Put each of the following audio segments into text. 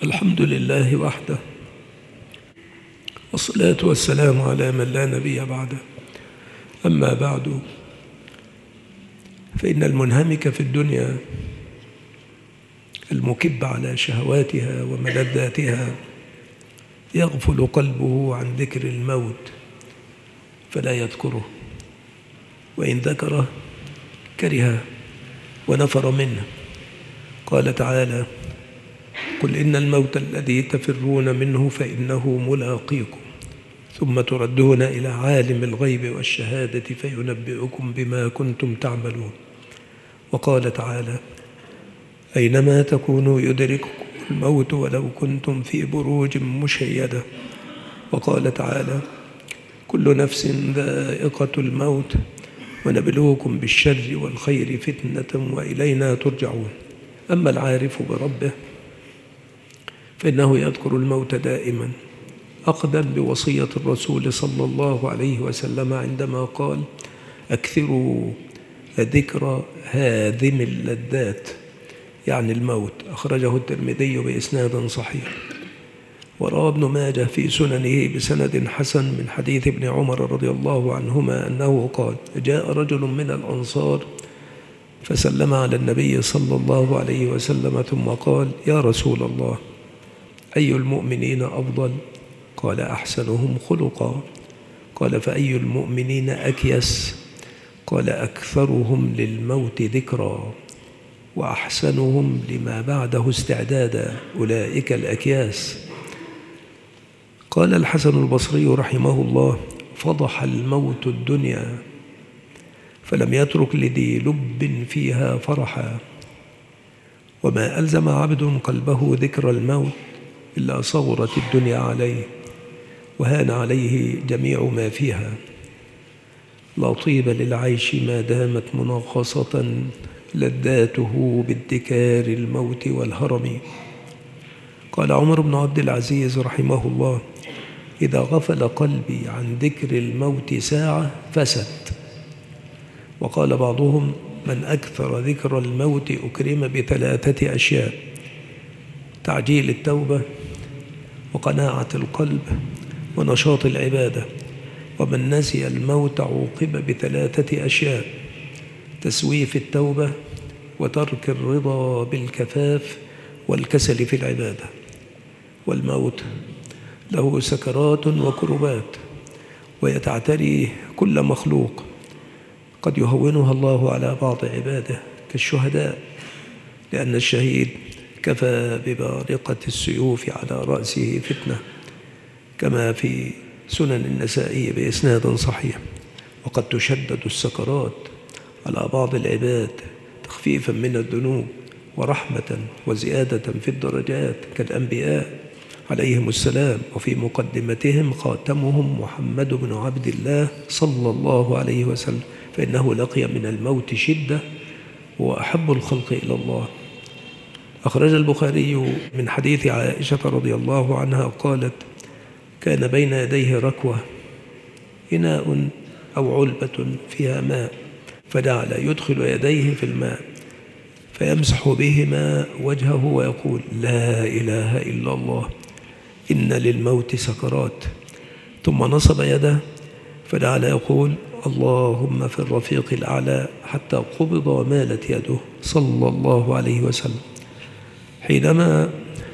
الحمد لله وحده، والصلاة والسلام على من لا نبي بعده. أما بعد، فإن المنهمك في الدنيا المكب على شهواتها وملذاتها يغفل قلبه عن ذكر الموت فلا يذكره، وإن ذكره كره ونفر منه. قال تعالى: قل إن الموت الذي تفرون منه فإنه ملاقيكم ثم تردون إلى عالم الغيب والشهادة فينبئكم بما كنتم تعملون. وقال تعالى: أينما تكونوا يدرككم الموت ولو كنتم في بروج مشيدة. وقال تعالى: كل نفس ذائقة الموت ونبلوكم بالشر والخير فتنة وإلينا ترجعون. أما العارف بربه فإنه يذكر الموت دائما، أخذا بوصية الرسول صلى الله عليه وسلم عندما قال: أكثروا ذكر هاذم اللذات، يعني الموت. أخرجه الترمذي بإسناد صحيح. وروى ابن ماجه في سننه بسند حسن من حديث ابن عمر رضي الله عنهما أنه قال: جاء رجل من الأنصار فسلم على النبي صلى الله عليه وسلم ثم قال: يا رسول الله، أي المؤمنين أفضل؟ قال: أحسنهم خلقا. قال: فأي المؤمنين أكيس؟ قال: أكثرهم للموت ذكرا وأحسنهم لما بعده استعدادا، أولئك الأكياس. قال الحسن البصري رحمه الله: فضح الموت الدنيا فلم يترك لذي لب فيها فرحا، وما ألزم عبد قلبه ذكر الموت إلا صغرت الدنيا عليه وهان عليه جميع ما فيها. لا طيب للعيش ما دامت منغصة لذاته بادكار الموت والهرم. قال عمر بن عبد العزيز رحمه الله: إذا غفل قلبي عن ذكر الموت ساعة فسد. وقال بعضهم: من أكثر ذكر الموت أكرم بثلاثة أشياء: تعجيل التوبة، وقناعة القلب، ونشاط العبادة. ومن نسي الموت عوقب بثلاثة أشياء: تسويف التوبة، وترك الرضا بالكفاف، والكسل في العبادة. والموت له سكرات وكربات، ويتعتري كل مخلوق، قد يهونها الله على بعض عباده كالشهداء، لأن الشهيد كفى ببارقة السيوف على رأسه فتنة، كما في سنن النسائي بإسناد صحيح. وقد تشدد السكرات على بعض العباد تخفيفا من الذنوب ورحمة وزيادة في الدرجات كالأنبياء عليهم السلام، وفي مقدمتهم خاتمهم محمد بن عبد الله صلى الله عليه وسلم، فإنه لقي من الموت شدة وأحب الخلق إلى الله. أخرج البخاري من حديث عائشة رضي الله عنها قالت: كان بين يديه ركوة، إناء أو علبة فيها ماء، فجعل يدخل يديه في الماء فيمسح بهما وجهه ويقول: لا إله إلا الله، إن للموت سكرات. ثم نصب يده فجعل يقول: اللهم في الرفيق الأعلى، حتى قبض ومالت يده صلى الله عليه وسلم. حينما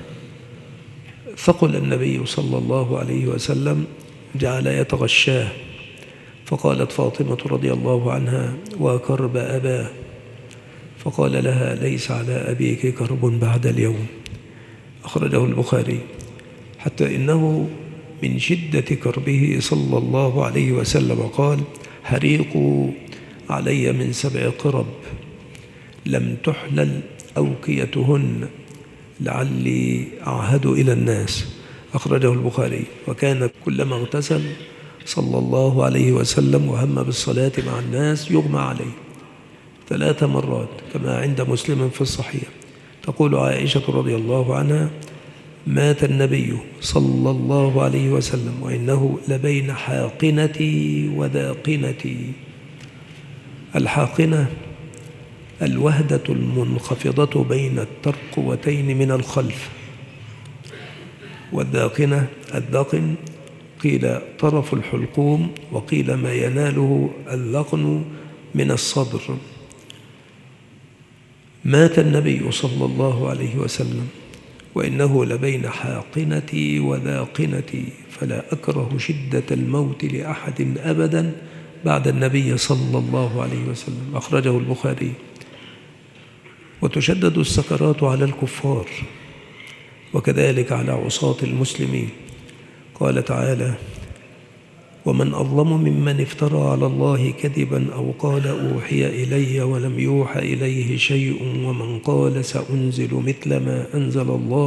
ثقل النبي صلى الله عليه وسلم جعل يتغشاه، فقالت فاطمة رضي الله عنها: وكرب أباه. فقال لها: ليس على أبيك كرب بعد اليوم. أخرجه البخاري. حتى إنه من شدة كربه صلى الله عليه وسلم قال: هريقوا علي من 7 قرب لم تحلل أوكيتهن لعلي أعهد إلى الناس. أخرجه البخاري. وكان كلما اغتسل صلى الله عليه وسلم وهم بالصلاة مع الناس يغمى عليه 3 مرات، كما عند مسلم في الصحيح. تقول عائشة رضي الله عنها: مات النبي صلى الله عليه وسلم وإنه لبين حاقنتي وذاقنتي. الحاقنة الوهدة المنخفضة بين الترقوتين من الخلف، الذقن قيل طرف الحلقوم، وقيل ما يناله اللقن من الصدر. مات النبي صلى الله عليه وسلم وإنه لبين حاقنتي وذاقنتي، فلا أكره شدة الموت لأحد أبدا بعد النبي صلى الله عليه وسلم. أخرجه البخاري. وتشدد السكرات على الكفار وكذلك على عصاة المسلمين. قال تعالى: ومن أظلم ممن افترى على الله كذبا أو قال أوحي إلي ولم يوحى إليه شيء ومن قال سأنزل مثل ما أنزل الله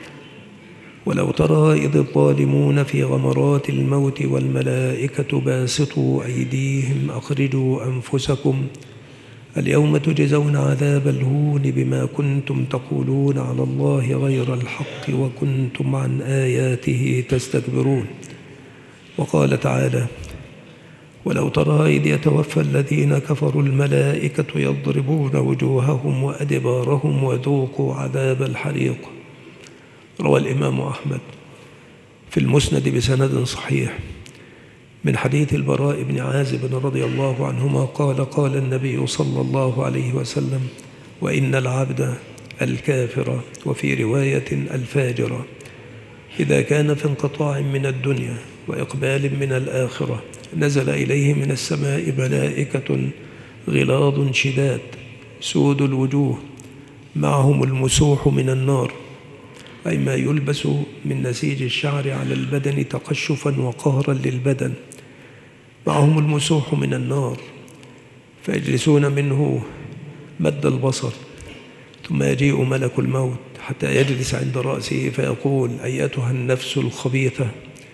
ولو ترى إذ الظالمون في غمرات الموت والملائكة باسطوا أيديهم أخرجوا أنفسكم اليوم تجزون عذاب الهون بما كنتم تقولون على الله غير الحق وكنتم عن آياته تستكبرون. وقال تعالى: ولو ترى إذ يتوفى الذين كفروا الملائكة يضربون وجوههم وأدبارهم وذوقوا عذاب الحريق. روى الإمام أحمد في المسند بسند صحيح من حديث البراء بن عازب رضي الله عنهما قال: قال النبي صلى الله عليه وسلم: وإن العبد الكافر، وفي رواية الفاجر، إذا كان في انقطاع من الدنيا وإقبال من الآخرة نزل إليه من السماء ملائكة غلاظ شداد سود الوجوه معهم المسوح من النار، أي ما يلبس من نسيج الشعر على البدن تقشفا وقهرا للبدن، معهم المسوح من النار، فيجلسون منه مد البصر، ثم يجيء ملك الموت حتى يجلس عند رأسه فيقول: أيتها النفس الخبيثة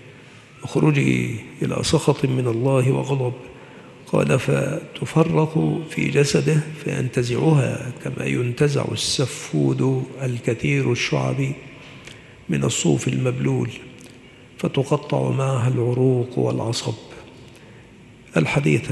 اخرجي إلى سخط من الله وغضب. قال: فتفرق في جسده فينتزعها كما ينتزع السفود الكثير الشعب من الصوف المبلول، فتقطع معها العروق والعصب. الحديث.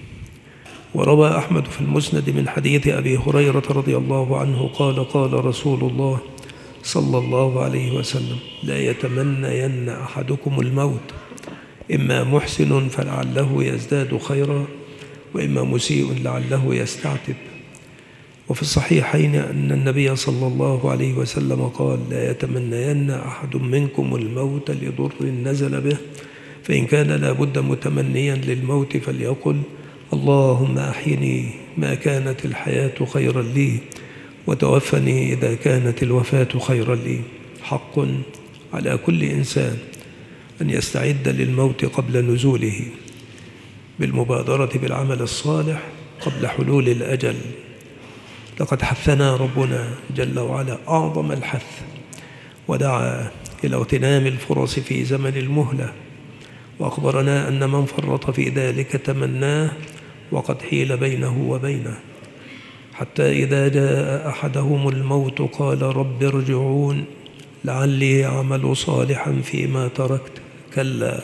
وروى أحمد في المسند من حديث أبي هريرة رضي الله عنه قال: قال رسول الله صلى الله عليه وسلم: لا يتمنين أحدكم الموت، إما محسن فلعله يزداد خيرا، وإما مسيء لعله يستعتب. وفي الصحيحين أن النبي صلى الله عليه وسلم قال: لا يتمنين أحد منكم الموت لضر نزل به، فإن كان لابد متمنيا للموت فليقل: اللهم أحيني ما كانت الحياة خيرا لي، وتوفني إذا كانت الوفاة خيرا لي. حق على كل إنسان أن يستعد للموت قبل نزوله بالمبادرة بالعمل الصالح قبل حلول الأجل. لقد حثنا ربنا جل وعلا أعظم الحث، ودعا إلى اغتنام الفرص في زمن المهلة، وأخبرنا أن من فرط في ذلك تمناه وقد حيل بينه وبينه، حتى إذا جاء أحدهم الموت قال: رب ارجعون لعلي أعمل صالحا فيما تركت. كلا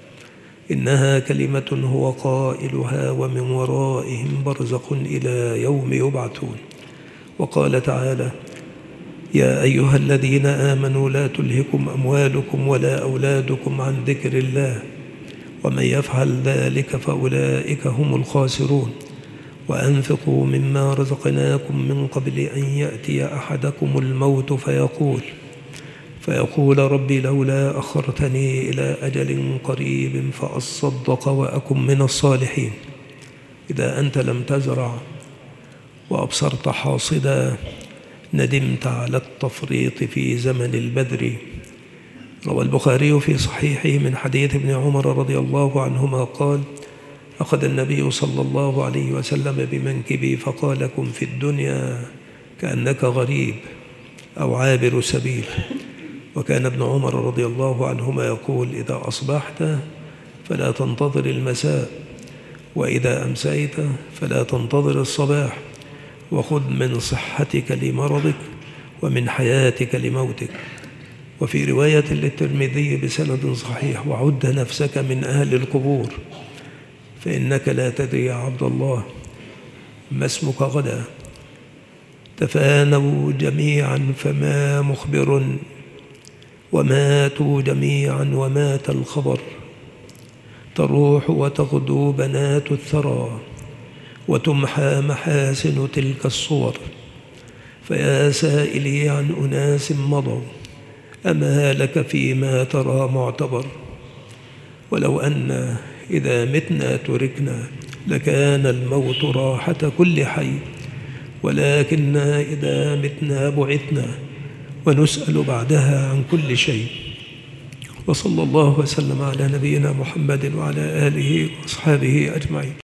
إنها كلمة هو قائلها ومن ورائهم برزخ إلى يوم يبعثون. وقال تعالى: يا أيها الذين آمنوا لا تلهكم أموالكم ولا أولادكم عن ذكر الله ومن يفعل ذلك فأولئك هم الخاسرون. وأنفقوا مما رزقناكم من قبل أن يأتي أحدكم الموت فيقول ربي لولا أخرتني إلى أجل قريب فأصدق وأكن من الصالحين. إذا أنت لم تزرع وأبصرت حاصدا ندمت على التفريط في زمن البذر. روى البخاري في صحيحه من حديث ابن عمر رضي الله عنهما قال: أخذ النبي صلى الله عليه وسلم بمنكبي فقال: كن في الدنيا كأنك غريب أو عابر سبيل. وكان ابن عمر رضي الله عنهما يقول: إذا أصبحت فلا تنتظر المساء، وإذا أمسيت فلا تنتظر الصباح، وخذ من صحتك لمرضك ومن حياتك لموتك. وفي رواية للترمذي بسند صحيح: وعد نفسك من أهل القبور، فإنك لا تدري يا عبد الله ما اسمك غدا. تفانوا جميعا فما مخبر وماتوا جميعا ومات الخبر. تروح وتغدو بنات الثرى وتمحى محاسن تلك الصور. فيا سائلي عن أناس مضوا أما لك فيما ترى معتبر. ولو أن إذا متنا تركنا لكان الموت راحة كل حي، ولكننا إذا متنا بعثنا ونسأل بعدها عن كل شيء. وصلى الله وسلم على نبينا محمد وعلى آله وأصحابه أجمعين.